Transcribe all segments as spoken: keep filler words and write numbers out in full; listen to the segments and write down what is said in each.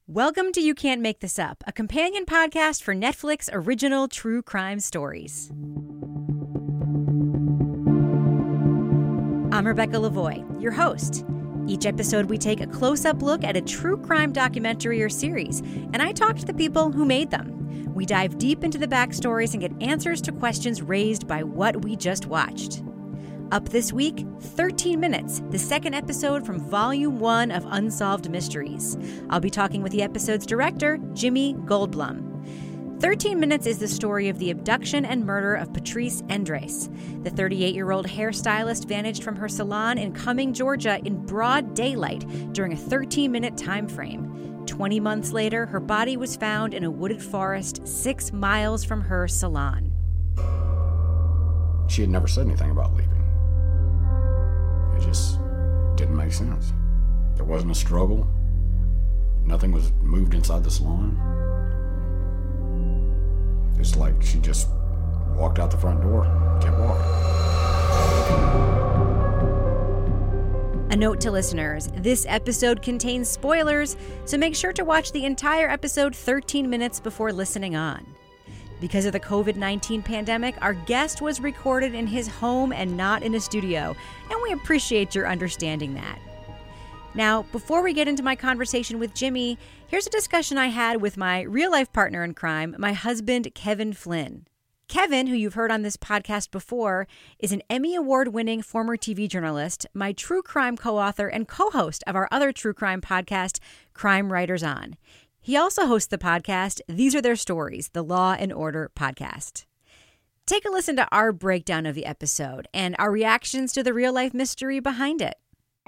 Welcome to You Can't Make This Up, a companion podcast for Netflix original true crime stories. I'm Rebecca Lavoie, your host. Each episode, we take a close-up look at a true crime documentary or series, and I talk to the people who made them. We dive deep into the backstories and get answers to questions raised by what we just watched. Up this week, thirteen minutes, the second episode from Volume one of Unsolved Mysteries. I'll be talking with the episode's director, Jimmy Goldblum. thirteen minutes is the story of the abduction and murder of Patrice Endres. The thirty-eight-year-old hairstylist vanished from her salon in Cumming, Georgia in broad daylight during a thirteen-minute time frame. twenty months later, her body was found in a wooded forest six miles from her salon. She had never said anything about leaving. It just didn't make sense. There wasn't a struggle. Nothing was moved inside the salon. It's like she just walked out the front door, kept walking. A note to listeners, this episode contains spoilers, so make sure to watch the entire episode thirteen minutes before listening on. Because of the covid nineteen pandemic, our guest was recorded in his home and not in a studio, and we appreciate your understanding that. Now, before we get into my conversation with Jimmy, here's a discussion I had with my real-life partner in crime, my husband, Kevin Flynn. Kevin, who you've heard on this podcast before, is an Emmy Award-winning former T V journalist, my true crime co-author, and co-host of our other true crime podcast, Crime Writers On. He also hosts the podcast, These Are Their Stories, the Law and Order podcast. Take a listen to our breakdown of the episode and our reactions to the real-life mystery behind it.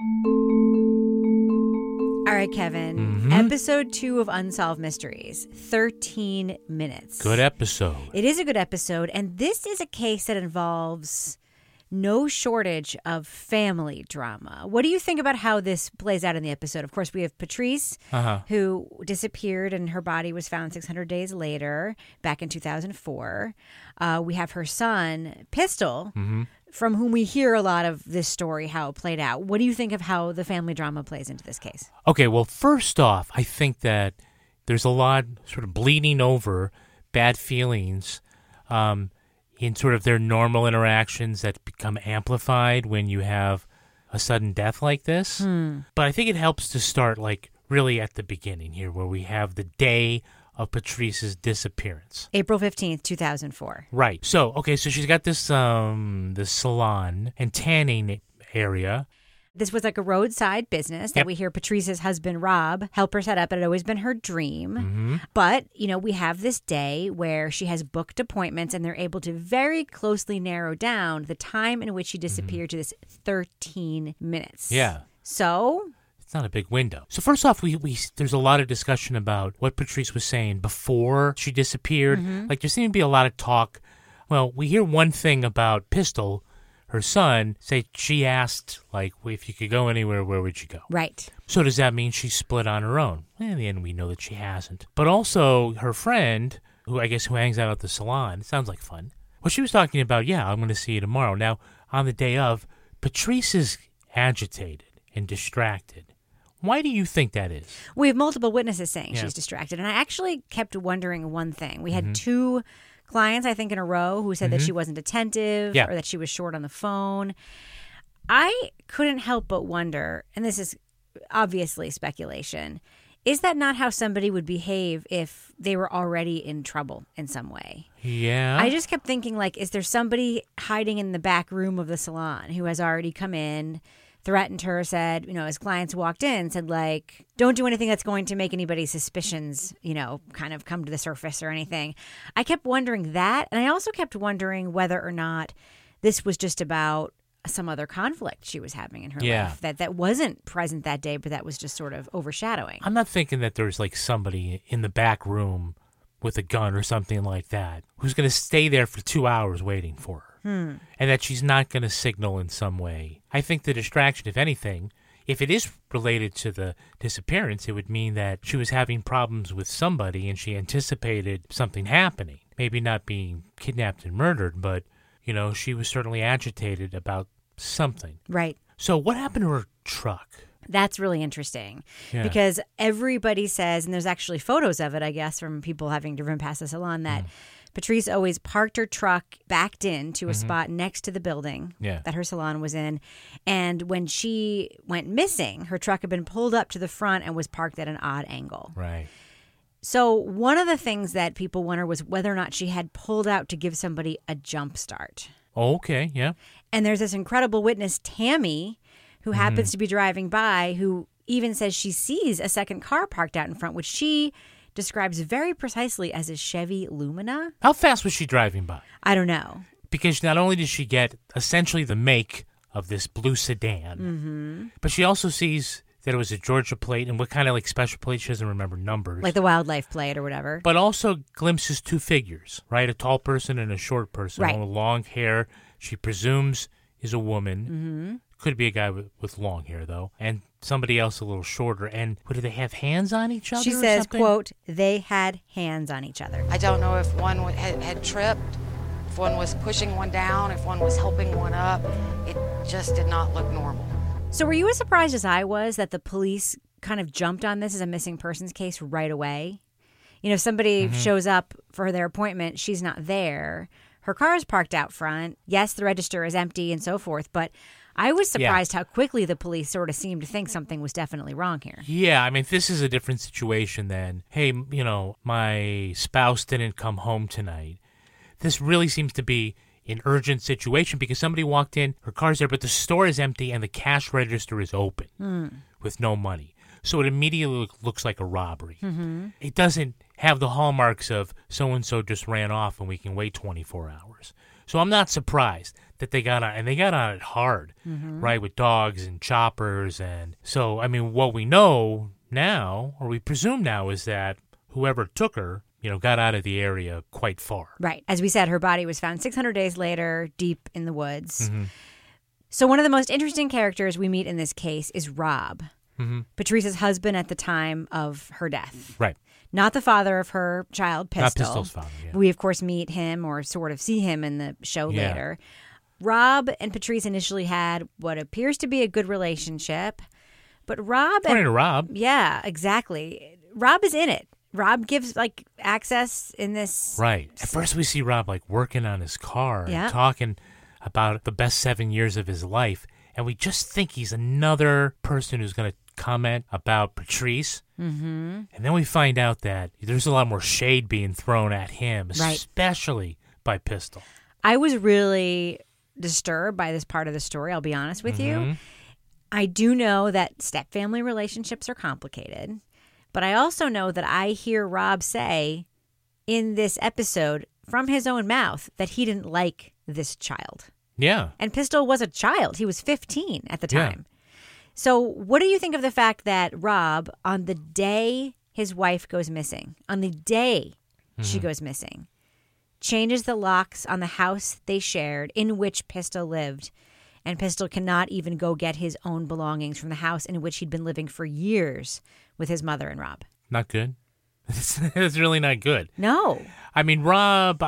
All right, Kevin. Mm-hmm. Episode two of Unsolved Mysteries, thirteen minutes. Good episode. It is a good episode, and this is a case that involves no shortage of family drama. What do you think about how this plays out in the episode? Of course, we have Patrice, uh-huh. who disappeared, and her body was found six hundred days later, back in two thousand four. Uh, we have her son, Pistol, mm-hmm. from whom we hear a lot of this story, how it played out. What do you think of how the family drama plays into this case? Okay, well, first off, I think that there's a lot sort of bleeding over bad feelings um, in sort of their normal interactions that become amplified when you have a sudden death like this. Hmm. But I think it helps to start like really at the beginning here, where we have the day of Patrice's disappearance. April fifteenth, two thousand four. Right. So, okay, so she's got this um this salon and tanning area. This was like a roadside business that Yep. we hear Patrice's husband, Rob, help her set up. It had always been her dream. Mm-hmm. But, you know, we have this day where she has booked appointments and they're able to very closely narrow down the time in which she disappeared to this thirteen minutes. Yeah. So It's not a big window. So first off, we, we there's a lot of discussion about what Patrice was saying before she disappeared. Mm-hmm. Like there seemed to be a lot of talk. Well, we hear one thing about Pistol, her son, say she asked, like, if you could go anywhere, where would you go? right. So does that mean she split on her own? Well, in the end, we know that she hasn't. But also her friend, who I guess who hangs out at the salon, it sounds like fun. Well, she was talking about, yeah, I'm going to see you tomorrow. Now, on the day of, Patrice is agitated and distracted. Why do you think that is? We have multiple witnesses saying Yeah. she's distracted. And I actually kept wondering one thing. We had Mm-hmm. two clients, I think, in a row who said that she wasn't attentive Yeah. or that she was short on the phone. I couldn't help but wonder, and this is obviously speculation, is that not how somebody would behave if they were already in trouble in some way? Yeah. I just kept thinking, like, is there somebody hiding in the back room of the salon who has already come in, threatened her, said, you know, as clients walked in, said, like, don't do anything that's going to make anybody's suspicions, you know, kind of come to the surface or anything. I kept wondering that. And I also kept wondering whether or not this was just about some other conflict she was having in her Yeah. life that, that wasn't present that day, but that was just sort of overshadowing. I'm not thinking that there's like somebody in the back room with a gun or something like that who's going to stay there for two hours waiting for her. Hmm. And that she's not going to signal in some way. I think the distraction, if anything, if it is related to the disappearance, it would mean that she was having problems with somebody and she anticipated something happening. Maybe not being kidnapped and murdered, but, you know, she was certainly agitated about something. Right. So what happened to her truck? That's really interesting Yeah. because everybody says, and there's actually photos of it, I guess, from people having driven past the salon, that Mm. Patrice always parked her truck backed in to a Mm-hmm. spot next to the building Yeah. that her salon was in. And when she went missing, her truck had been pulled up to the front and was parked at an odd angle. Right. So one of the things that people wonder was whether or not she had pulled out to give somebody a jump start. Oh, okay. Yeah. And there's this incredible witness, Tammy, who Mm-hmm. happens to be driving by, who even says she sees a second car parked out in front, which she describes very precisely as a Chevy Lumina. How fast was she driving by? I don't know. Because not only did she get essentially the make of this blue sedan, Mm-hmm. but she also sees that it was a Georgia plate and what kind of like special plate. She doesn't remember numbers. Like the wildlife plate or whatever. But also glimpses two figures, right? A tall person and a short person. Right. One with long hair, she presumes is a woman. Mm-hmm. Could be a guy with, with long hair, though. And somebody else a little shorter. And what, do they have hands on each other She or says, something? quote, they had hands on each other. I don't know if one wa- had, had tripped, if one was pushing one down, if one was helping one up. It just did not look normal. So were you as surprised as I was that the police kind of jumped on this as a missing persons case right away? You know, if somebody Mm-hmm. shows up for their appointment, she's not there. Her car is parked out front. Yes, the register is empty and so forth. But I was surprised how quickly the police sort of seemed to think something was definitely wrong here. Yeah, I mean, this is a different situation than, hey, m- you know, my spouse didn't come home tonight. This really seems to be an urgent situation because somebody walked in, her car's there, but the store is empty and the cash register is open Hmm. with no money. So it immediately look, looks like a robbery. Mm-hmm. It doesn't have the hallmarks of so-and-so just ran off and we can wait twenty-four hours. So I'm not surprised that they got on, and they got on it hard, Mm-hmm. right, with dogs and choppers. And so, I mean, what we know now, or we presume now, is that whoever took her, you know, got out of the area quite far. Right. As we said, her body was found six hundred days later, deep in the woods. Mm-hmm. So one of the most interesting characters we meet in this case is Rob, Mm-hmm. Patrice's husband at the time of her death. Right. Not the father of her child, Pistol. Not Pistol's father, yeah. We, of course, meet him or sort of see him in the show Yeah. later. Rob and Patrice initially had what appears to be a good relationship, but Rob... According and, to Rob. Yeah, exactly. Rob is in it. Rob gives, like, access in this... Right. At first we see Rob, like, working on his car Yeah. and talking about the best seven years of his life. And we just think he's another person who's going to comment about Patrice. Mm-hmm. And then we find out that there's a lot more shade being thrown at him, Right. especially by Pistol. I was really disturbed by this part of the story, I'll be honest with you. Mhm. I do know that step-family relationships are complicated, but I also know that I hear Rob say in this episode from his own mouth that he didn't like this child. Yeah. And Pistol was a child. He was fifteen at the Yeah. time. So what do you think of the fact that Rob, on the day his wife goes missing, on the day she goes missing, changes the locks on the house they shared in which Pistol lived, and Pistol cannot even go get his own belongings from the house in which he'd been living for years with his mother and Rob? Not good. It's, it's really not good. No. I mean, Rob, uh,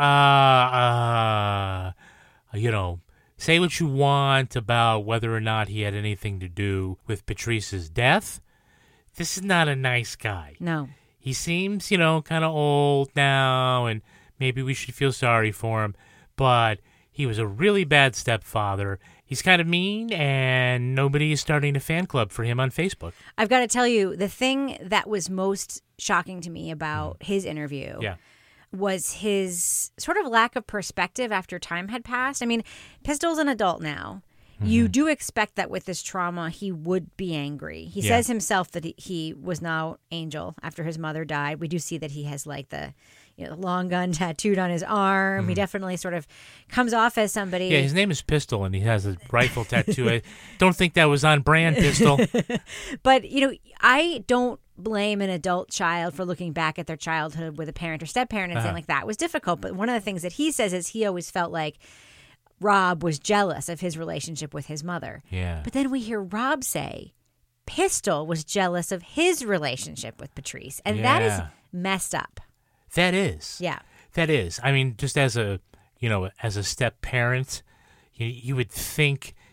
uh, you know, say what you want about whether or not he had anything to do with Patrice's death. This is not a nice guy. No. He seems, you know, kind of old now, and maybe we should feel sorry for him, but he was a really bad stepfather. He's kind of mean, and nobody is starting a fan club for him on Facebook. I've got to tell you, the thing that was most shocking to me about his interview Yeah. was his sort of lack of perspective after time had passed. I mean, Pistol's an adult now. You do expect that with this trauma, he would be angry. He Yeah. says himself that he, he was now Angel after his mother died. We do see that he has like the you know, long gun tattooed on his arm. He definitely sort of comes off as somebody. Yeah, his name is Pistol, and he has a rifle tattoo. I don't think that was on brand, Pistol. But, you know, I don't blame an adult child for looking back at their childhood with a parent or step-parent and Uh-huh. saying, like, that was difficult. But one of the things that he says is he always felt like Rob was jealous of his relationship with his mother. Yeah. But then we hear Rob say Pistol was jealous of his relationship with Patrice. And that is Yeah. messed up. That is. Yeah. That is. I mean, just as a, you know, as a step parent, you, you would think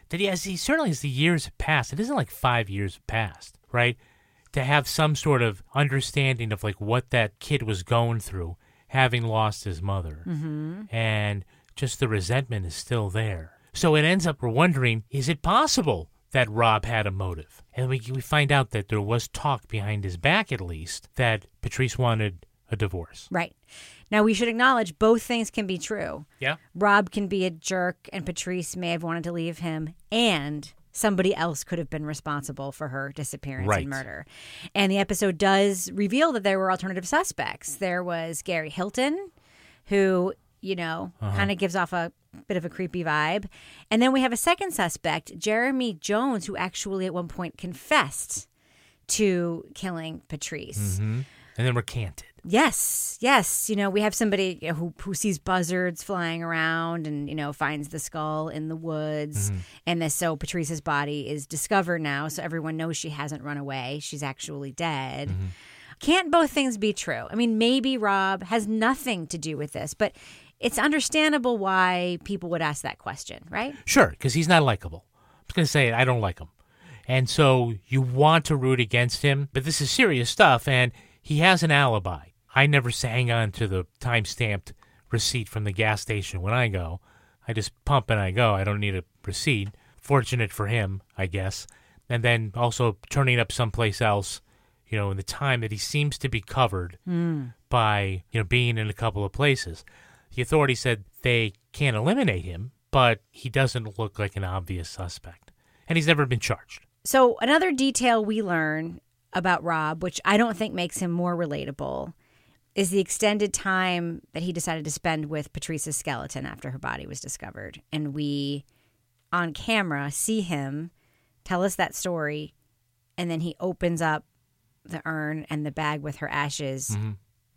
that he has, he certainly as the years have passed, it isn't like five years have passed, right? To have some sort of understanding of like what that kid was going through, having lost his mother. Mm-hmm. And just the resentment is still there. So it ends up we're wondering, is it possible that Rob had a motive? And we we find out that there was talk behind his back, at least, that Patrice wanted a divorce. Right. Now, we should acknowledge both things can be true. Yeah. Rob can be a jerk, and Patrice may have wanted to leave him, and somebody else could have been responsible for her disappearance Right. and murder. And the episode does reveal that there were alternative suspects. There was Gary Hilton, who, you know, Uh-huh. kind of gives off a bit of a creepy vibe. And then we have a second suspect, Jeremy Jones, who actually at one point confessed to killing Patrice. Mm-hmm. And then recanted. Yes, yes. You know, we have somebody you know, who who sees buzzards flying around and, you know, finds the skull in the woods. Mm-hmm. And this, so Patrice's body is discovered now, so everyone knows she hasn't run away. She's actually dead. Mm-hmm. Can't both things be true? I mean, maybe Rob has nothing to do with this, but it's understandable why people would ask that question, right? Sure, because he's not likable. I was going to say it, I don't like him. And so you want to root against him, but this is serious stuff, and he has an alibi. I never hang on to the time-stamped receipt from the gas station when I go. I just pump and I go. I don't need a receipt. Fortunate for him, I guess. And then also turning up someplace else, you know, in the time that he seems to be covered Mm. by, you know, being in a couple of places. The authorities said they can't eliminate him, but he doesn't look like an obvious suspect. And he's never been charged. So another detail we learn about Rob, which I don't think makes him more relatable, is the extended time that he decided to spend with Patrice's skeleton after her body was discovered. And we, on camera, see him tell us that story, and then he opens up the urn and the bag with her ashes Mm-hmm.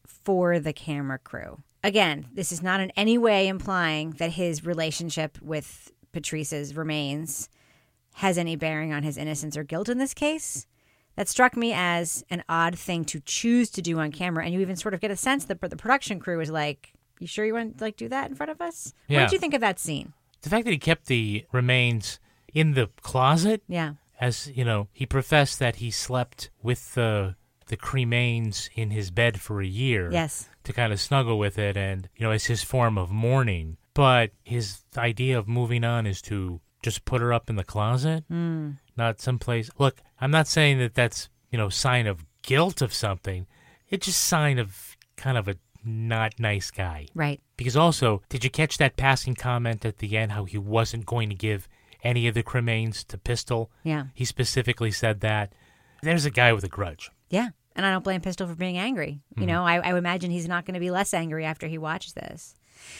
for the camera crew. Again, this is not in any way implying that his relationship with Patrice's remains has any bearing on his innocence or guilt in this case. That struck me as an odd thing to choose to do on camera, and you even sort of get a sense that the production crew is like, "You sure you want to like do that in front of us?" Yeah. What did you think of that scene? The fact that he kept the remains in the closet, Yeah, as, you know, he professed that he slept with the the cremains in his bed for a year. yes, To kind of snuggle with it and, you know, as his form of mourning. But his idea of moving on is to just put her up in the closet, mm. not someplace. Look, I'm not saying that that's, you know, sign of guilt of something. It's just sign of kind of a not nice guy. right. Because also, did you catch that passing comment at the end how he wasn't going to give any of the cremains to Pistol? Yeah, He specifically said that. There's a guy with a grudge. yeah. And I don't blame Pistol for being angry. You know, I, I imagine he's not going to be less angry after he watches this.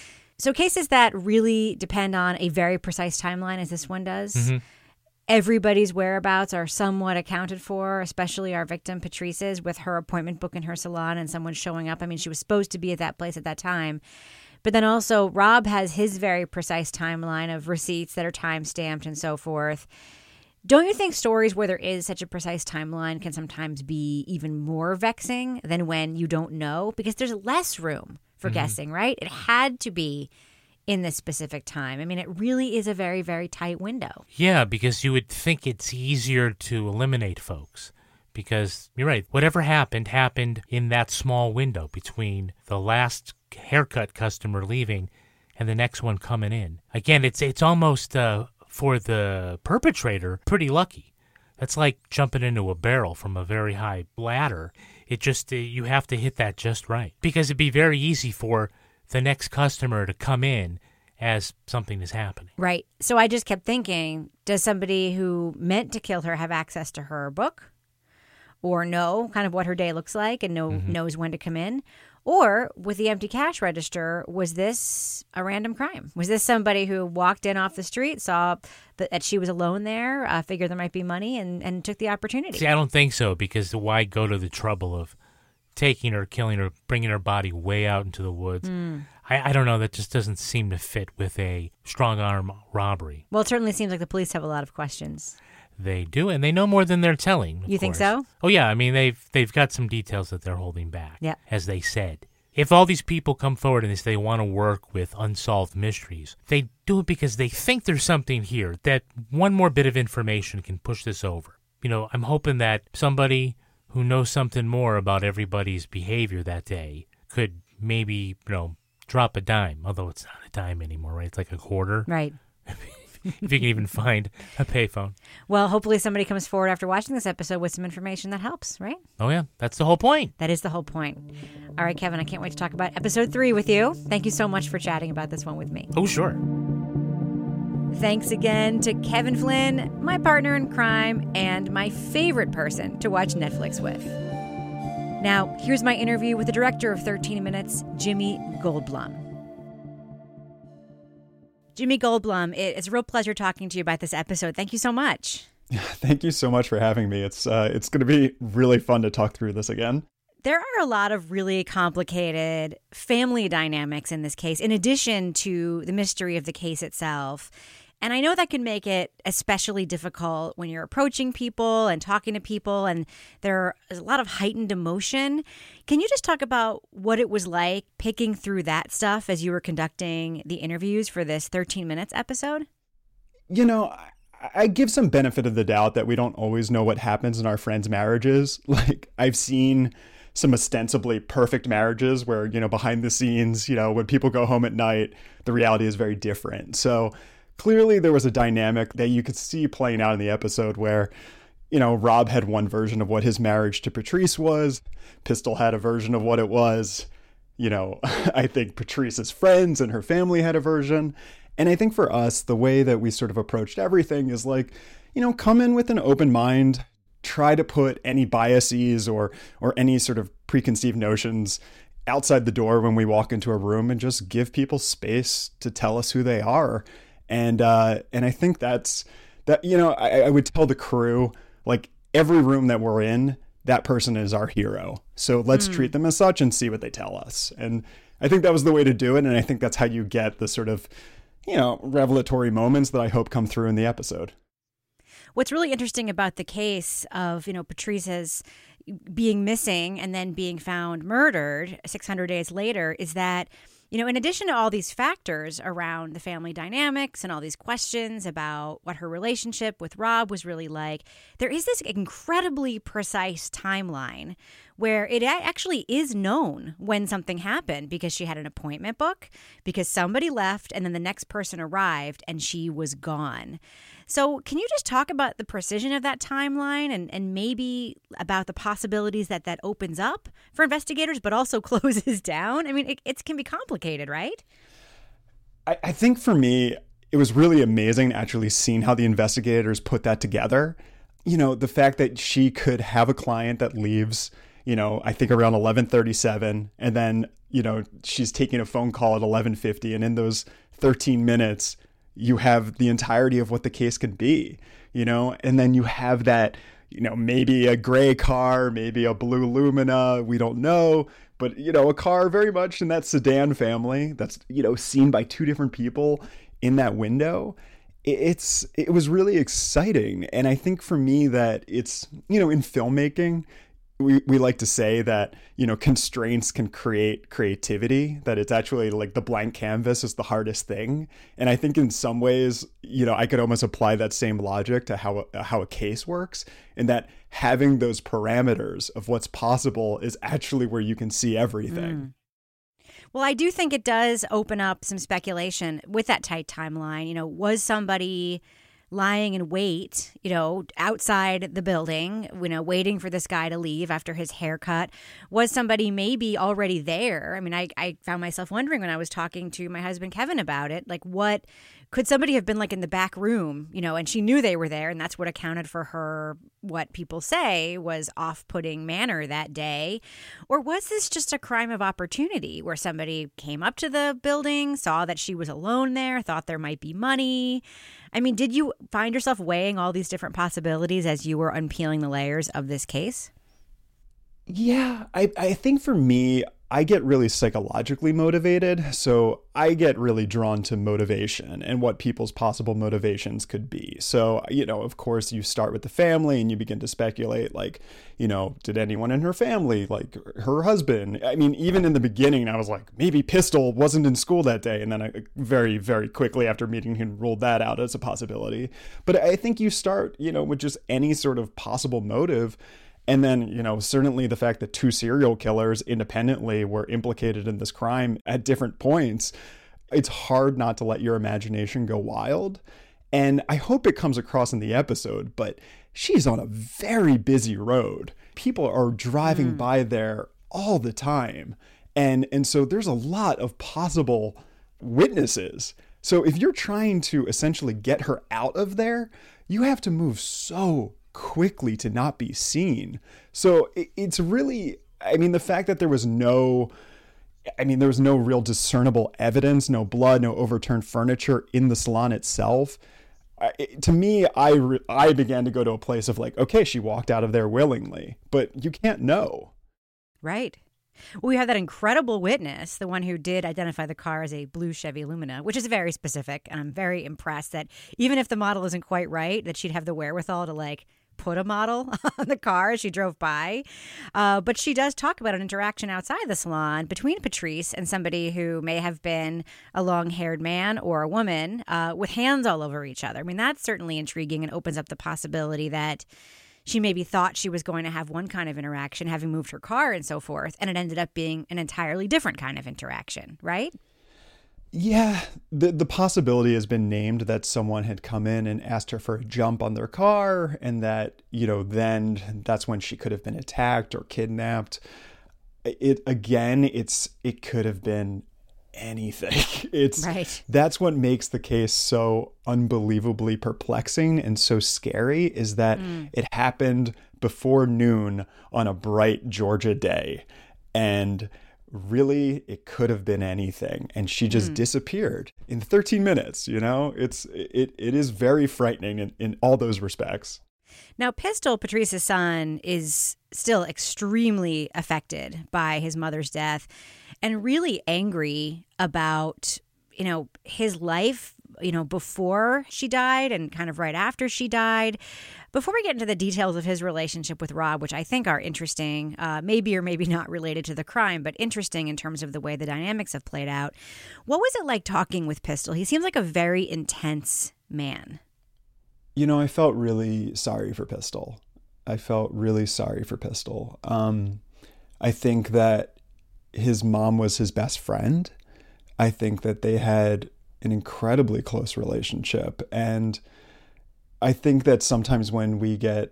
So cases that really depend on a very precise timeline, as this one does, Mm-hmm. everybody's whereabouts are somewhat accounted for, especially our victim, Patrice's, with her appointment book in her salon and someone showing up. I mean, she was supposed to be at that place at that time. But then also, Rob has his very precise timeline of receipts that are time-stamped and so forth. Don't you think stories where there is such a precise timeline can sometimes be even more vexing than when you don't know? Because there's less room for Mm-hmm. guessing, right? It had to be in this specific time. I mean, it really is a very, very tight window. Yeah, because you would think it's easier to eliminate folks. Because you're right, whatever happened, happened in that small window between the last haircut customer leaving and the next one coming in. Again, it's it's almost, uh, for the perpetrator, pretty lucky. That's like jumping into a barrel from a very high ladder. It just, uh, you have to hit that just right. Because it'd be very easy for the next customer to come in as something is happening. Right. So I just kept thinking, does somebody who meant to kill her have access to her book? Or know kind of what her day looks like and know Mm-hmm. knows when to come in? Or with the empty cash register, was this a random crime? Was this somebody who walked in off the street, saw that, that she was alone there, uh, figured there might be money, and, and took the opportunity? See, I don't think so, because why go to the trouble of taking her, killing her, bringing her body way out into the woods? Mm. I, I don't know. That just doesn't seem to fit with a strong arm robbery. Well, it certainly seems like the police have a lot of questions. They do, and they know more than they're telling. of You think course. so? Oh yeah, I mean they've they've got some details that they're holding back. Yeah. As they said, If all these people come forward and they say they want to work with unsolved mysteries, they do it because they think there's something here, that one more bit of information can push this over. You know, I'm hoping that somebody who knows something more about everybody's behavior that day could maybe, you know, drop a dime, although it's not a dime anymore, right? It's like a quarter. Right. If you can even find a payphone. Well, hopefully somebody comes forward after watching this episode with some information that helps, right? Oh, yeah. That's the whole point. That is the whole point. All right, Kevin, I can't wait to talk about episode three with you. Thank you so much for chatting about this one with me. Oh, sure. Thanks again to Kevin Flynn, my partner in crime, and my favorite person to watch Netflix with. Now, here's my interview with the director of thirteen minutes, Jimmy Goldblum. Jimmy Goldblum, it's a real pleasure talking to you about this episode. Thank you so much. Thank you so much for having me. It's uh, it's going to be really fun to talk through this again. There are a lot of really complicated family dynamics in this case, in addition to the mystery of the case itself. And I know that can make it especially difficult when you're approaching people and talking to people, and there's a lot of heightened emotion. Can you just talk about what it was like picking through that stuff as you were conducting the interviews for this thirteen minutes episode? You know, I, I give some benefit of the doubt that we don't always know what happens in our friends' marriages. Like, I've seen some ostensibly perfect marriages where, you know, behind the scenes, you know, when people go home at night, the reality is very different. So clearly there was a dynamic that you could see playing out in the episode where, you know, Rob had one version of what his marriage to Patrice was. Pistol had a version of what it was. You know, I think Patrice's friends and her family had a version. And I think for us, the way that we sort of approached everything is like, you know, come in with an open mind, try to put any biases or or any sort of preconceived notions outside the door when we walk into a room, and just give people space to tell us who they are. And uh, and I think that's that, you know, I, I would tell the crew, like, every room that we're in, that person is our hero. So let's mm. treat them as such and see what they tell us. And I think that was the way to do it. And I think that's how you get the sort of, you know, revelatory moments that I hope come through in the episode. What's really interesting about the case of, you know, Patrice's being missing and then being found murdered six hundred days later is that, you know, in addition to all these factors around the family dynamics and all these questions about what her relationship with Rob was really like, there is this incredibly precise timeline where it actually is known when something happened, because she had an appointment book, because somebody left and then the next person arrived and she was gone. So can you just talk about the precision of that timeline and, and maybe about the possibilities that that opens up for investigators, but also closes down? I mean, it, it can be complicated, right? I, I think for me, it was really amazing actually seeing how the investigators put that together. You know, the fact that she could have a client that leaves, you know, I think around eleven thirty-seven, and then, you know, she's taking a phone call at eleven fifty, and in those thirteen minutes, you have the entirety of what the case could be, you know, and then you have that, you know, maybe a gray car, maybe a blue Lumina, we don't know, but, you know, a car very much in that sedan family that's, you know, seen by two different people in that window. It's, it was really exciting. And I think for me that it's, you know, in filmmaking, we, we like to say that, you know, constraints can create creativity, that it's actually like the blank canvas is the hardest thing. And I think in some ways, you know, I could almost apply that same logic to how, how a case works, and that having those parameters of what's possible is actually where you can see everything. Mm. Well, I do think it does open up some speculation with that tight timeline. You know, was somebody lying in wait, you know, outside the building, you know, waiting for this guy to leave after his haircut? Was somebody maybe already there? I mean, I, I found myself wondering when I was talking to my husband, Kevin, about it, like, what could somebody have been like in the back room, you know, and she knew they were there, and that's what accounted for her, what people say was off-putting manner that day? Or was this just a crime of opportunity where somebody came up to the building, saw that she was alone there, thought there might be money? I mean, did you find yourself weighing all these different possibilities as you were unpeeling the layers of this case? Yeah, I, I think for me, I get really psychologically motivated, so I get really drawn to motivation and what people's possible motivations could be. So, you know, of course, you start with the family and you begin to speculate, like, you know, did anyone in her family, like her husband? I mean, even in the beginning, I was like, maybe Pistol wasn't in school that day. And then I very, very quickly after meeting him, ruled that out as a possibility. But I think you start, you know, with just any sort of possible motive. And then, you know, certainly the fact that two serial killers independently were implicated in this crime at different points, it's hard not to let your imagination go wild. And I hope it comes across in the episode, but she's on a very busy road. People are driving mm. by there all the time. And, and so there's a lot of possible witnesses. So if you're trying to essentially get her out of there, you have to move so quickly to not be seen. So it's really, I mean, the fact that there was no, I mean, there was no real discernible evidence, no blood, no overturned furniture in the salon itself. I, to me, I, re, I began to go to a place of like, okay, she walked out of there willingly, but you can't know. Right. We have that incredible witness, the one who did identify the car as a blue Chevy Lumina, which is very specific. And I'm very impressed that even if the model isn't quite right, that she'd have the wherewithal to like put a model on the car as she drove by. Uh, but she does talk about an interaction outside the salon between Patrice and somebody who may have been a long-haired man or a woman uh, with hands all over each other. I mean, that's certainly intriguing and opens up the possibility that she maybe thought she was going to have one kind of interaction, having moved her car and so forth, and it ended up being an entirely different kind of interaction, right? Yeah, the the possibility has been named that someone had come in and asked her for a jump on their car, and that, you know, then that's when she could have been attacked or kidnapped. It again, it's it could have been anything. It's right. That's what makes the case so unbelievably perplexing and so scary, is that mm. it happened before noon on a bright Georgia day, and really it could have been anything, and she just mm. disappeared in thirteen minutes. You know, it's it it is very frightening in, in all those respects. Now, Pistol, Patrice's son, is still extremely affected by his mother's death and really angry about, you know, his life, you know, before she died and kind of right after she died. Before we get into the details of his relationship with Rob, which I think are interesting, uh, maybe or maybe not related to the crime, but interesting in terms of the way the dynamics have played out, what was it like talking with Pistol? He seems like a very intense man. You know, I felt really sorry for Pistol. I felt really sorry for Pistol. Um, I think that his mom was his best friend. I think that they had an incredibly close relationship. And I think that sometimes when we get,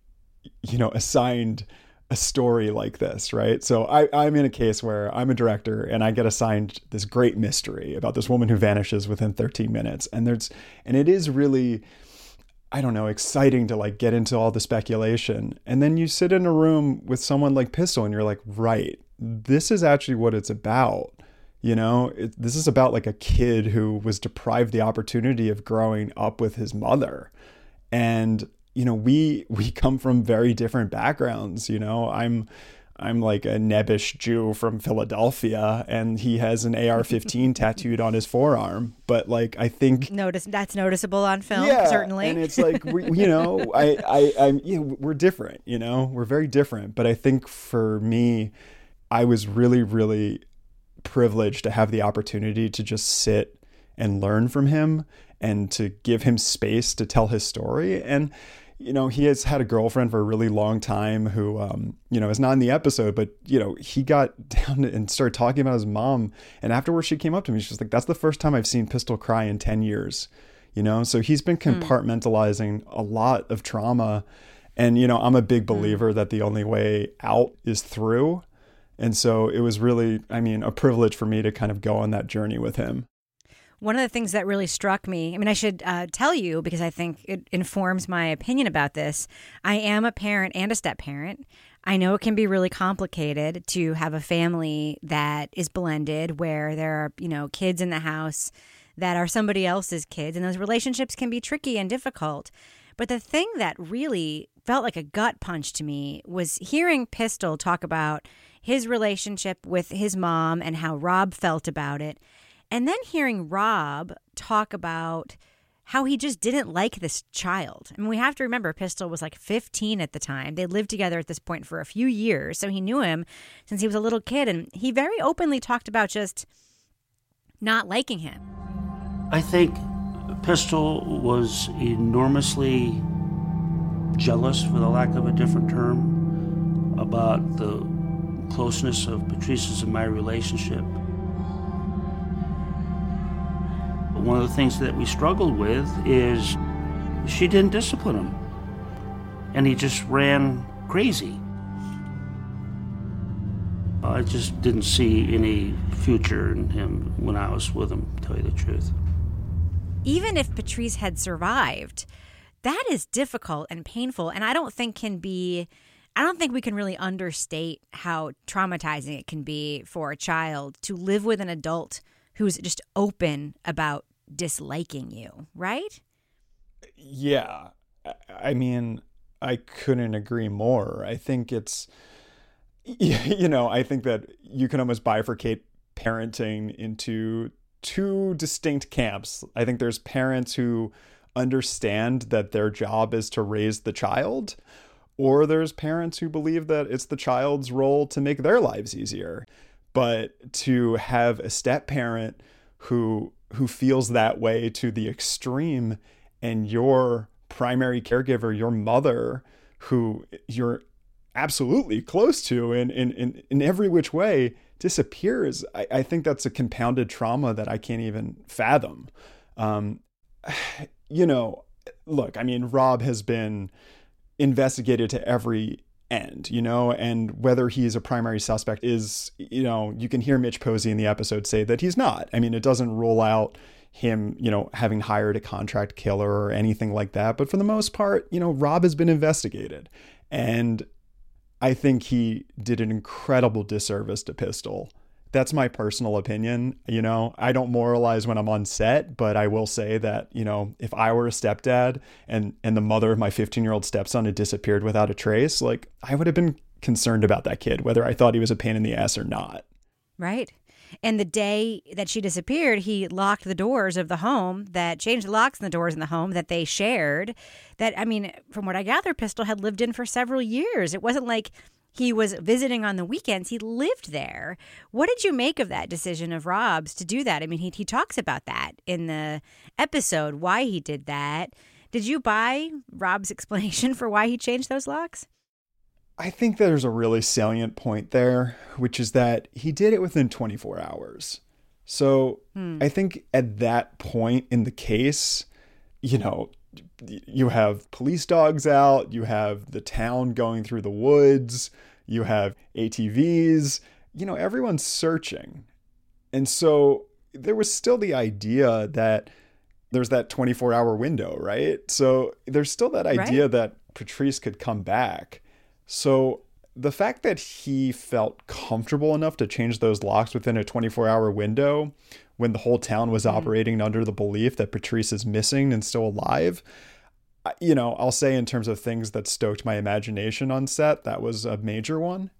you know, assigned a story like this, right? So I, I'm in a case where I'm a director and I get assigned this great mystery about this woman who vanishes within thirteen minutes. And there's, and it is really, I don't know, exciting to like get into all the speculation. And then you sit in a room with someone like Pistol and you're like, right, this is actually what it's about. You know, it, this is about like a kid who was deprived the opportunity of growing up with his mother. And, you know, we, we come from very different backgrounds. You know, I'm, I'm like a nebbish Jew from Philadelphia, and he has an A R fifteen tattooed on his forearm. But like, I think notice that's noticeable on film, yeah, certainly. And it's like, we, you know, I, I, I'm, you know, we're different, you know, we're very different. But I think for me, I was really, really privileged to have the opportunity to just sit and learn from him and to give him space to tell his story. And, you know, he has had a girlfriend for a really long time who, um, you know, is not in the episode, but, you know, he got down and started talking about his mom. And afterwards she came up to me. She was like, that's the first time I've seen Pistol cry in ten years, you know? So he's been compartmentalizing mm. a lot of trauma. And, you know, I'm a big believer mm. that the only way out is through. And so it was really, I mean, a privilege for me to kind of go on that journey with him. One of the things that really struck me, I mean, I should uh, tell you because I think it informs my opinion about this. I am a parent and a step parent. I know it can be really complicated to have a family that is blended where there are, you know, kids in the house that are somebody else's kids, and those relationships can be tricky and difficult. But the thing that really felt like a gut punch to me was hearing Pistol talk about his relationship with his mom and how Rob felt about it. And then hearing Rob talk about how he just didn't like this child. I mean, we have to remember Pistol was like fifteen at the time. They lived together at this point for a few years. So he knew him since he was a little kid. And he very openly talked about just not liking him. I think Pistol was enormously jealous, for the lack of a different term, about the closeness of Patrice's and my relationship. One of the things that we struggled with is she didn't discipline him, and he just ran crazy. I just didn't see any future in him when I was with him, to tell you the truth. Even if Patrice had survived, that is difficult and painful, and I don't think can be, I don't think we can really understate how traumatizing it can be for a child to live with an adult who's just open about disliking you, right? Yeah. I mean, I couldn't agree more. I think it's, you know, I think that you can almost bifurcate parenting into two distinct camps. I think there's parents who understand that their job is to raise the child, or there's parents who believe that it's the child's role to make their lives easier. But to have a step parent who who feels that way to the extreme, and your primary caregiver, your mother, who you're absolutely close to in in in, in every which way, disappears, I, I think that's a compounded trauma that I can't even fathom. Um, you know, look, I mean, Rob has been investigated to every end, you know, and whether he's a primary suspect is, you know, you can hear Mitch Posey in the episode say that he's not. I mean, it doesn't rule out him, you know, having hired a contract killer or anything like that. But for the most part, you know, Rob has been investigated. And I think he did an incredible disservice to Pistol. That's my personal opinion. You know, I don't moralize when I'm on set, but I will say that, you know, if I were a stepdad and, and the mother of my fifteen year old stepson had disappeared without a trace, like, I would have been concerned about that kid, whether I thought he was a pain in the ass or not. Right. And the day that she disappeared, he locked the doors of the home, that changed the locks in the doors in the home that they shared. That, I mean, from what I gather, Pistol had lived in for several years. It wasn't like he was visiting on the weekends. He lived there. What did you make of that decision of Rob's to do that? I mean, he he talks about that in the episode, why he did that. Did you buy Rob's explanation for why he changed those locks? I think there's a really salient point there, which is that he did it within twenty-four hours. So hmm. I think at that point in the case, you know, you have police dogs out, you have the town going through the woods, you have A T Vs, you know, everyone's searching. And so there was still the idea that there's that twenty-four hour window, right? So there's still that idea right. that Patrice could come back. So the fact that he felt comfortable enough to change those locks within a twenty-four hour window when the whole town was mm-hmm. operating under the belief that Patrice is missing and still alive, you know, I'll say in terms of things that stoked my imagination on set, that was a major one.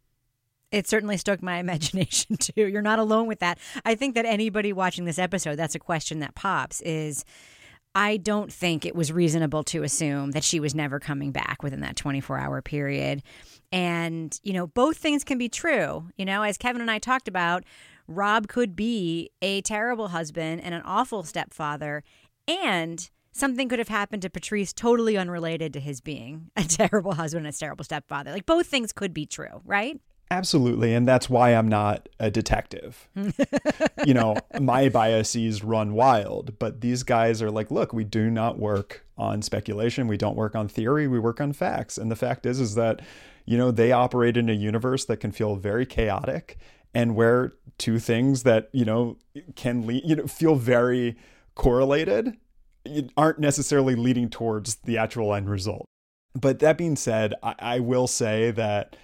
It certainly stoked my imagination too. You're not alone with that. I think that anybody watching this episode, that's a question that pops is, I don't think it was reasonable to assume that she was never coming back within that twenty-four hour period. And, you know, both things can be true. You know, as Kevin and I talked about, Rob could be a terrible husband and an awful stepfather, and something could have happened to Patrice totally unrelated to his being a terrible husband and a terrible stepfather. Like, both things could be true, right? Absolutely. And that's why I'm not a detective. You know, my biases run wild, but these guys are like, look, we do not work on speculation. We don't work on theory. We work on facts. And the fact is, is that, you know, they operate in a universe that can feel very chaotic, and where two things that, you know, can lead, you know, feel very correlated aren't necessarily leading towards the actual end result. But that being said, I, I will say that,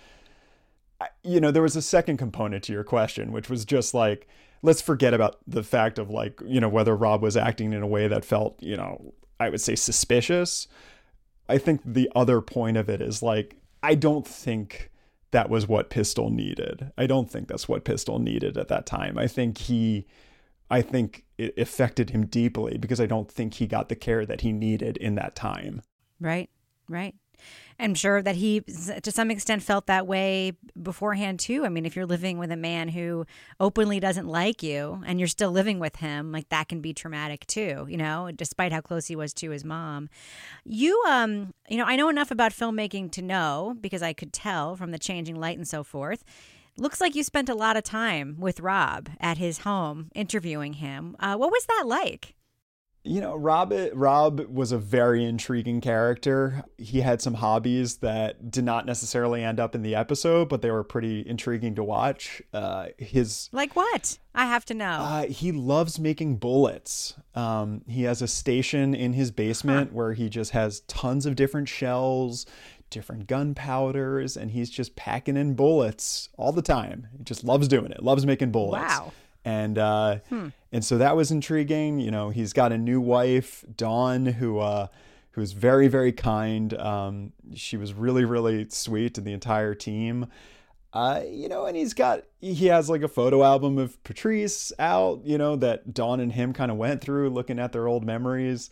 you know, there was a second component to your question, which was just like, let's forget about the fact of like, you know, whether Rob was acting in a way that felt, you know, I would say suspicious. I think the other point of it is like, I don't think that was what Pistol needed. I don't think that's what Pistol needed at that time. I think he, I think it affected him deeply because I don't think he got the care that he needed in that time. Right, right. I'm sure that he, to some extent, felt that way beforehand, too. I mean, if you're living with a man who openly doesn't like you and you're still living with him, like that can be traumatic, too, you know, despite how close he was to his mom. You, um, you know, I know enough about filmmaking to know, because I could tell from the changing light and so forth. Looks like you spent a lot of time with Rob at his home interviewing him. Uh, what was that like? You know, Rob, Rob was a very intriguing character. He had some hobbies that did not necessarily end up in the episode, but they were pretty intriguing to watch. Uh, his Like what? I have to know. Uh, he loves making bullets. Um, he has a station in his basement huh. where he just has tons of different shells, different gunpowders, and he's just packing in bullets all the time. He just loves doing it, loves making bullets. Wow. And uh, hmm. and so that was intriguing. You know, he's got a new wife, Dawn, who uh, who's very, very kind. Um, she was really, really sweet to the entire team. Uh, you know, and he's got he has like a photo album of Patrice out, you know, that Dawn and him kind of went through, looking at their old memories.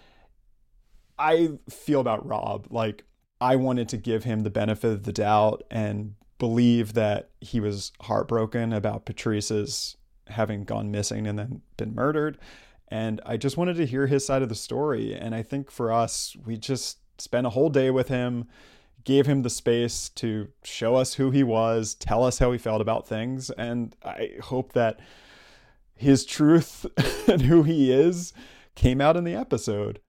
I feel about Rob like I wanted to give him the benefit of the doubt and believe that he was heartbroken about Patrice's having gone missing and then been murdered. And I just wanted to hear his side of the story. And I think for us, we just spent a whole day with him, gave him the space to show us who he was, tell us how he felt about things. And I hope that his truth and who he is came out in the episode.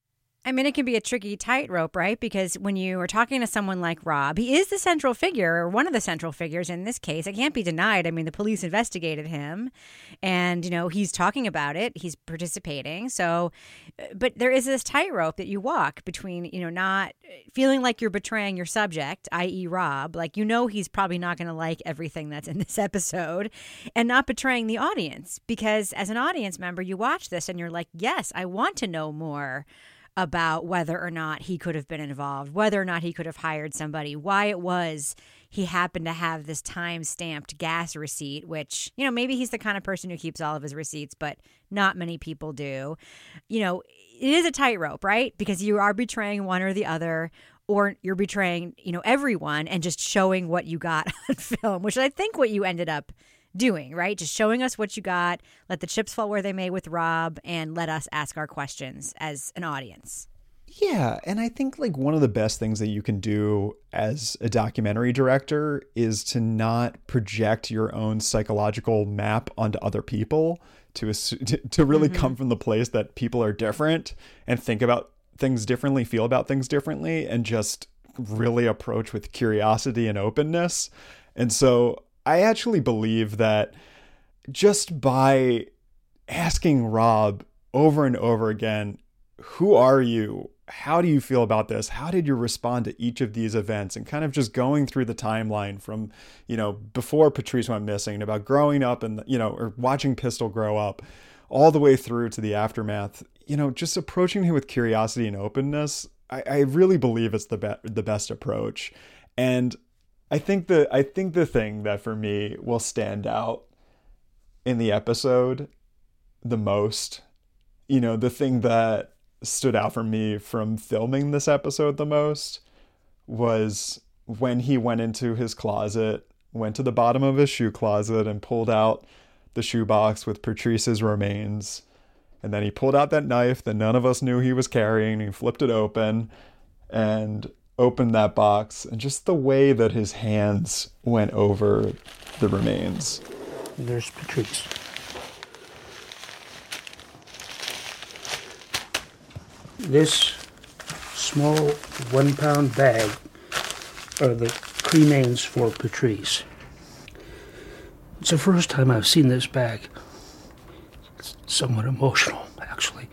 I mean, it can be a tricky tightrope, right? Because when you are talking to someone like Rob, he is the central figure, or one of the central figures in this case. It can't be denied. I mean, the police investigated him and, you know, he's talking about it. He's participating. So, but there is this tightrope that you walk between, you know, not feeling like you're betraying your subject, that is. Rob. Like, you know, he's probably not going to like everything that's in this episode, and not betraying the audience. Because as an audience member, you watch this and you're like, yes, I want to know more about whether or not he could have been involved, whether or not he could have hired somebody, why it was he happened to have this time-stamped gas receipt, which, you know, maybe he's the kind of person who keeps all of his receipts, but not many people do. You know, it is a tightrope, right? Because you are betraying one or the other, or you're betraying, you know, everyone and just showing what you got on film, which I think what you ended up doing, right? Just showing us what you got, let the chips fall where they may with Rob, and let us ask our questions as an audience. Yeah, and I think like one of the best things that you can do as a documentary director is to not project your own psychological map onto other people, to to really mm-hmm. come from the place that people are different and think about things differently, feel about things differently, and just really approach with curiosity and openness. And so I actually believe that just by asking Rob over and over again, who are you? How do you feel about this? How did you respond to each of these events? And kind of just going through the timeline from, you know, before Patrice went missing, about growing up and, you know, or watching Pistol grow up, all the way through to the aftermath, you know, just approaching him with curiosity and openness. I, I really believe it's the be- the best approach. And I think the I think the thing that for me will stand out in the episode the most, you know, the thing that stood out for me from filming this episode the most was when he went into his closet, went to the bottom of his shoe closet and pulled out the shoebox with Patrice's remains. And then he pulled out that knife that none of us knew he was carrying. He flipped it open and opened that box, and just the way that his hands went over the remains. There's Patrice. This small one pound bag are the cremains for Patrice. It's the first time I've seen this bag. It's somewhat emotional, actually.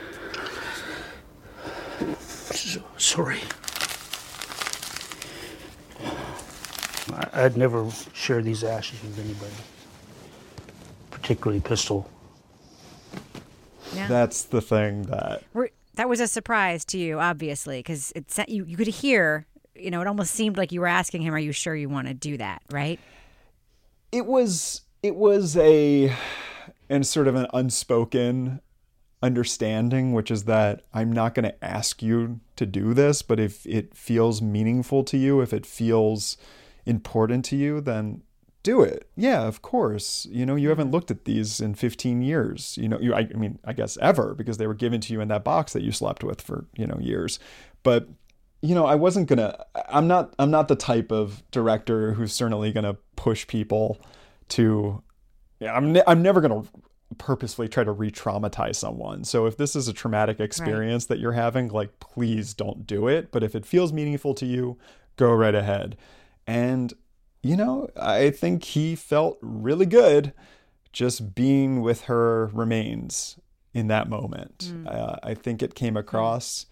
So, sorry. I'd never share these ashes with anybody, particularly Pistol. Yeah. That's the thing that... We're, that was a surprise to you, obviously, because it's you, you could hear you know, it almost seemed like you were asking him, are you sure you want to do that, right? It was, it was a, and sort of an unspoken understanding, which is that I'm not going to ask you to do this, but if it feels meaningful to you, if it feels important to you, then do it. Yeah, of course. You know, you haven't looked at these in fifteen years, you know, you, I, I mean, I guess ever, because they were given to you in that box that you slept with for, you know, years. But, you know, I wasn't going to, I'm not, I'm not the type of director who's certainly going to push people to, yeah, I'm, ne- I'm never going to purposefully try to re-traumatize someone. So if this is a traumatic experience right. that you're having, like, please don't do it. But if it feels meaningful to you, go right ahead. And, you know, I think he felt really good just being with her remains in that moment. Mm. Uh, I think it came across,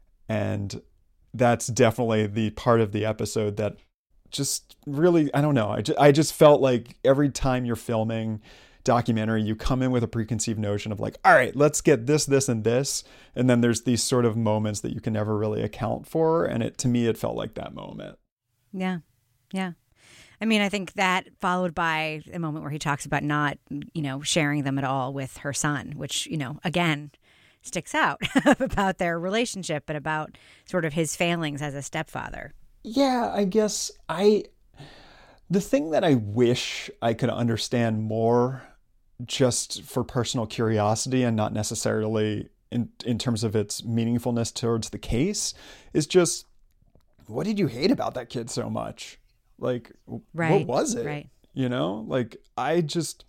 and that's definitely the part of the episode that just really, I don't know. I just, I just felt like every time you're filming documentary, you come in with a preconceived notion of like, all right, let's get this, this, and this. And then there's these sort of moments that you can never really account for. And it, to me, it felt like that moment. Yeah. Yeah. I mean, I think that followed by a moment where he talks about not, you know, sharing them at all with her son, which, you know, again, sticks out about their relationship and about sort of his failings as a stepfather. Yeah, I guess I, the thing that I wish I could understand more just for personal curiosity and not necessarily in, in terms of its meaningfulness towards the case is just, what did you hate about that kid so much? Like, right, what was it? Right. You know, like, I just,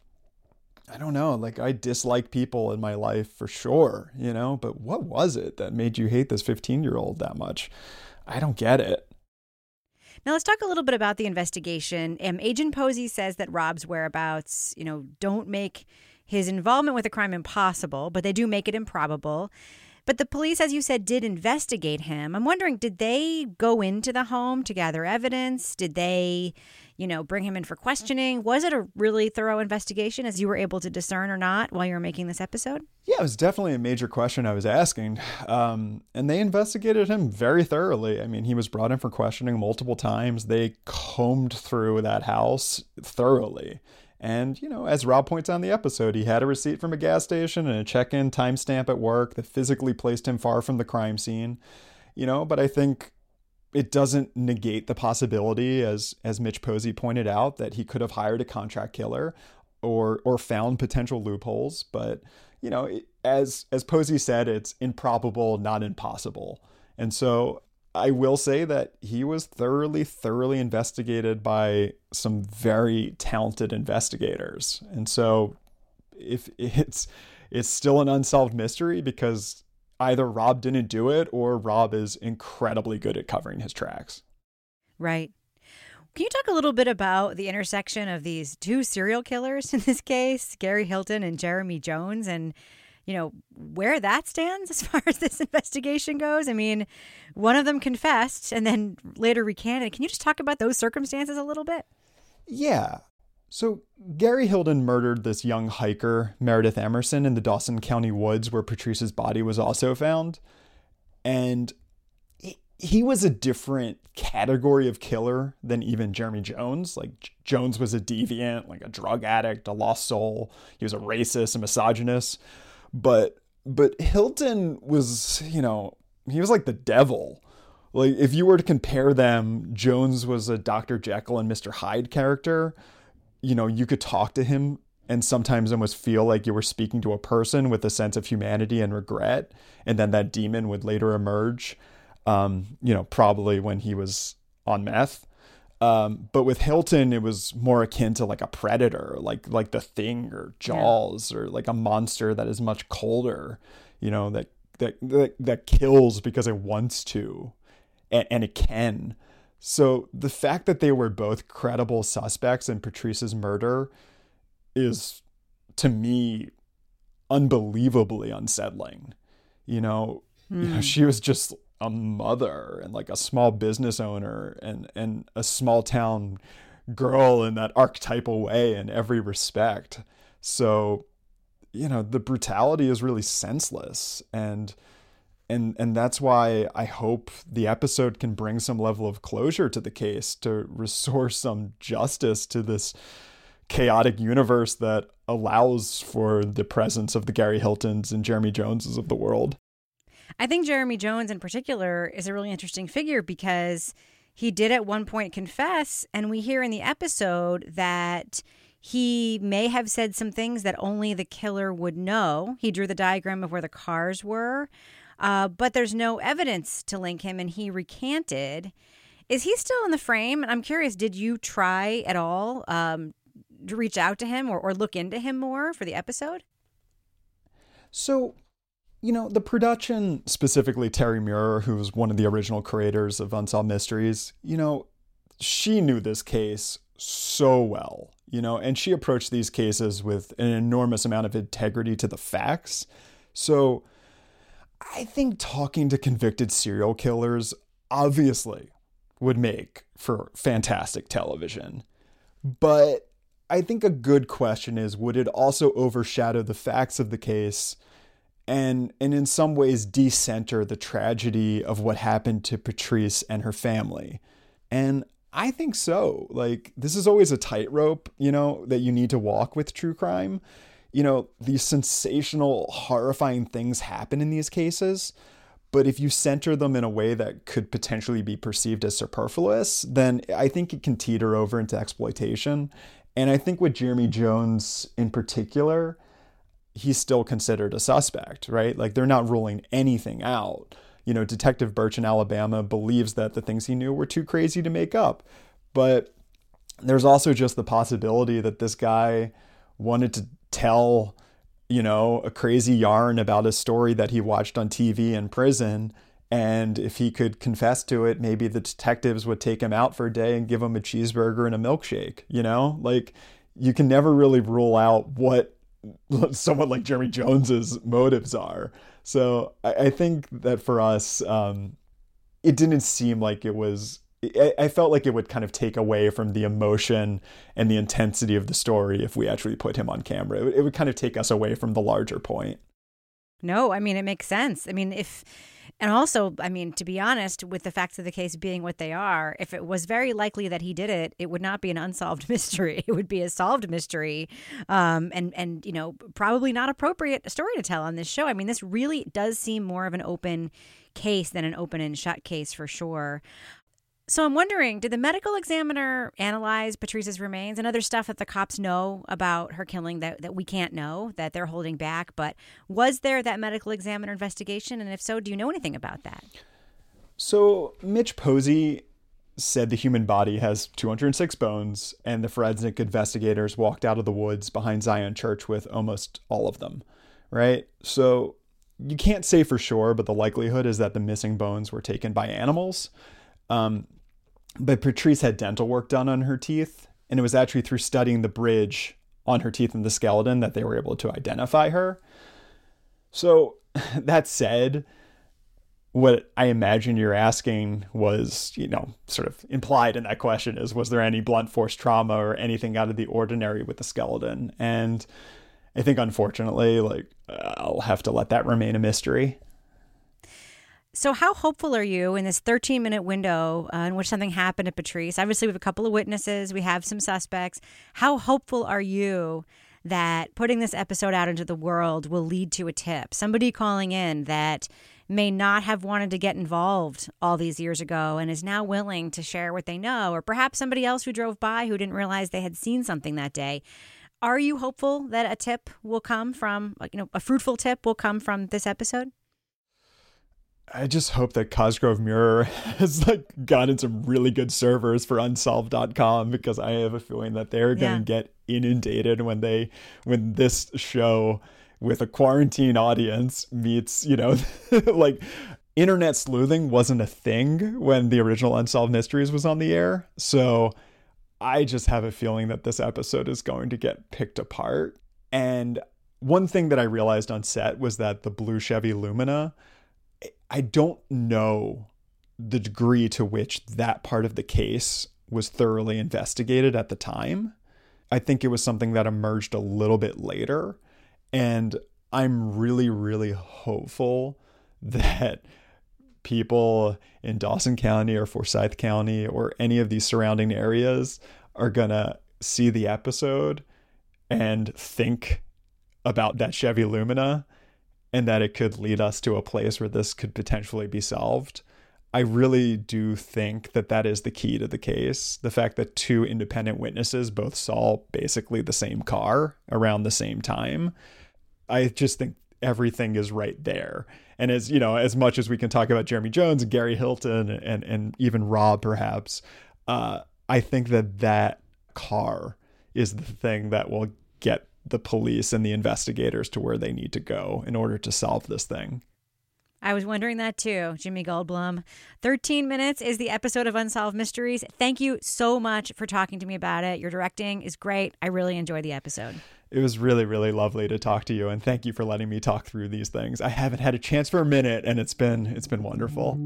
I don't know, like, I dislike people in my life for sure, you know, but what was it that made you hate this fifteen year old that much? I don't get it. Now, let's talk a little bit about the investigation. Um, Agent Posey says that Rob's whereabouts, you know, don't make his involvement with the crime impossible, but they do make it improbable. But the police, as you said, did investigate him. I'm wondering, did they go into the home to gather evidence? Did they, you know, bring him in for questioning? Was it a really thorough investigation, as you were able to discern or not while you were making this episode? Yeah, it was definitely a major question I was asking. Um, and they investigated him very thoroughly. I mean, he was brought in for questioning multiple times. They combed through that house thoroughly. And, you know, as Rob points out in the episode, he had a receipt from a gas station and a check-in timestamp at work that physically placed him far from the crime scene. You know, but I think it doesn't negate the possibility, as as Mitch Posey pointed out, that he could have hired a contract killer or or found potential loopholes. But, you know, as as Posey said, it's improbable, not impossible. And so I will say that he was thoroughly, thoroughly investigated by some very talented investigators. And so if it's it's still an unsolved mystery because either Rob didn't do it or Rob is incredibly good at covering his tracks. Right. Can you talk a little bit about the intersection of these two serial killers in this case, Gary Hilton and Jeremy Jones, and you know, where that stands as far as this investigation goes? I mean, one of them confessed and then later recanted. Can you just talk about those circumstances a little bit? Yeah. So Gary Hilton murdered this young hiker, Meredith Emerson, in the Dawson County woods where Patrice's body was also found. And he was a different category of killer than even Jeremy Jones. Like, Jones was a deviant, like a drug addict, a lost soul. He was a racist, a misogynist. But but Hilton was, you know, he was like the devil. Like, if you were to compare them, Jones was a Doctor Jekyll and Mister Hyde character. You know, you could talk to him and sometimes almost feel like you were speaking to a person with a sense of humanity and regret. And then that demon would later emerge, um, you know, probably when he was on meth. Um, but with Hilton, it was more akin to like a predator, like like The Thing or Jaws, yeah. or like a monster that is much colder, you know, that that that, that kills because it wants to, and, and it can. So the fact that they were both credible suspects in Patrice's murder is, to me, unbelievably unsettling. You know, mm. you know, she was just a mother and like a small business owner and, and a small town girl in that archetypal way in every respect. So, you know, the brutality is really senseless. And And and that's why I hope the episode can bring some level of closure to the case, to restore some justice to this chaotic universe that allows for the presence of the Gary Hiltons and Jeremy Joneses of the world. I think Jeremy Jones in particular is a really interesting figure because he did at one point confess, and we hear in the episode that he may have said some things that only the killer would know. He drew the diagram of where the cars were. Uh, but there's no evidence to link him, and he recanted. Is he still in the frame? And I'm curious, did you try at all um, to reach out to him or, or look into him more for the episode? So, you know, the production, specifically Terry Muir, who was one of the original creators of Unsolved Mysteries, you know, she knew this case so well, you know, and she approached these cases with an enormous amount of integrity to the facts. So I think talking to convicted serial killers obviously would make for fantastic television. But I think a good question is, would it also overshadow the facts of the case and, and in some ways decenter the tragedy of what happened to Patrice and her family? And I think so. Like, this is always a tightrope, you know, that you need to walk with true crime. You know, these sensational, horrifying things happen in these cases, but if you center them in a way that could potentially be perceived as superfluous, then I think it can teeter over into exploitation. And I think with Jeremy Jones in particular, he's still considered a suspect, right? Like, they're not ruling anything out. You know, Detective Birch in Alabama believes that the things he knew were too crazy to make up. But there's also just the possibility that this guy wanted to tell, you know, a crazy yarn about a story that he watched on T V in prison. And if he could confess to it, maybe the detectives would take him out for a day and give him a cheeseburger and a milkshake, you know? Like, you can never really rule out what someone like Jeremy Jones's motives are. So I, I think that for us, um, it didn't seem like it was... I felt like it would kind of take away from the emotion and the intensity of the story if we actually put him on camera. It would, it would kind of take us away from the larger point. No, I mean, it makes sense. I mean, if, and also, I mean, to be honest, with the facts of the case being what they are, if it was very likely that he did it, it would not be an unsolved mystery. It would be a solved mystery, um, and, and, you know, probably not appropriate story to tell on this show. I mean, this really does seem more of an open case than an open and shut case for sure. So I'm wondering, did the medical examiner analyze Patrice's remains and other stuff that the cops know about her killing that, that we can't know, that they're holding back? But was there that medical examiner investigation? And if so, do you know anything about that? So Mitch Posey said the human body has two hundred six bones, and the forensic investigators walked out of the woods behind Zion Church with almost all of them, right? So you can't say for sure, but the likelihood is that the missing bones were taken by animals. Um, but Patrice had dental work done on her teeth, and it was actually through studying the bridge on her teeth and the skeleton that they were able to identify her. So that said, what I imagine you're asking was, you know, sort of implied in that question is, was there any blunt force trauma or anything out of the ordinary with the skeleton? And I think, unfortunately, like, I'll have to let that remain a mystery. So how hopeful are you in this thirteen-minute window uh, in which something happened to Patrice? Obviously, we have a couple of witnesses. We have some suspects. How hopeful are you that putting this episode out into the world will lead to a tip? Somebody calling in that may not have wanted to get involved all these years ago and is now willing to share what they know, or perhaps somebody else who drove by who didn't realize they had seen something that day. Are you hopeful that a tip will come from, you know, a fruitful tip will come from this episode? I just hope that Cosgrove Mirror has like gotten some really good servers for unsolved dot com, because I have a feeling that they're going to get inundated when they when this show with a quarantine audience meets, you know, like internet sleuthing wasn't a thing when the original Unsolved Mysteries was on the air. So I just have a feeling that this episode is going to get picked apart. And one thing that I realized on set was that the blue Chevy Lumina, I don't know the degree to which that part of the case was thoroughly investigated at the time. I think it was something that emerged a little bit later. And I'm really, really hopeful that people in Dawson County or Forsyth County or any of these surrounding areas are going to see the episode and think about that Chevy Lumina and that it could lead us to a place where this could potentially be solved. I really do think that that is the key to the case. The fact that two independent witnesses both saw basically the same car around the same time. I just think everything is right there. And as you know, as much as we can talk about Jeremy Jones and Gary Hilton and, and even Rob, perhaps, uh, I think that that car is the thing that will get the police and the investigators to where they need to go in order to solve this thing. I was wondering that too, Jimmy Goldblum. thirteen minutes is the episode of Unsolved Mysteries. Thank you so much for talking to me about it. Your directing is great. I really enjoyed the episode. It was really, really lovely to talk to you, and thank you for letting me talk through these things. I haven't had a chance for a minute, and it's been it's been wonderful.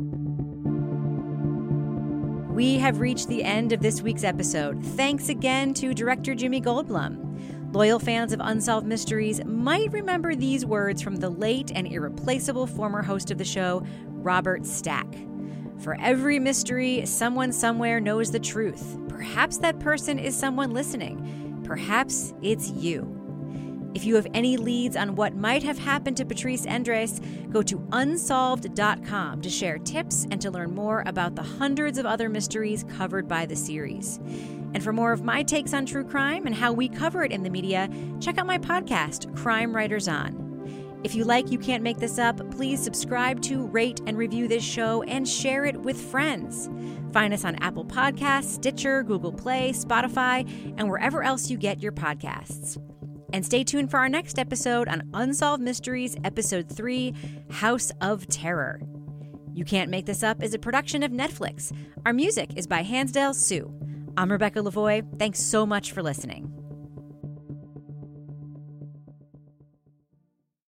We have reached the end of this week's episode. Thanks again to director Jimmy Goldblum. Loyal fans of Unsolved Mysteries might remember these words from the late and irreplaceable former host of the show, Robert Stack. For every mystery, someone somewhere knows the truth. Perhaps that person is someone listening. Perhaps it's you. If you have any leads on what might have happened to Patrice Endres, go to unsolved dot com to share tips and to learn more about the hundreds of other mysteries covered by the series. And for more of my takes on true crime and how we cover it in the media, check out my podcast, Crime Writers On. If you like You Can't Make This Up, please subscribe to, rate, and review this show and share it with friends. Find us on Apple Podcasts, Stitcher, Google Play, Spotify, and wherever else you get your podcasts. And stay tuned for our next episode on Unsolved Mysteries, Episode three, House of Terror. You Can't Make This Up is a production of Netflix. Our music is by Hansdale Hsu. I'm Rebecca Lavoie. Thanks so much for listening.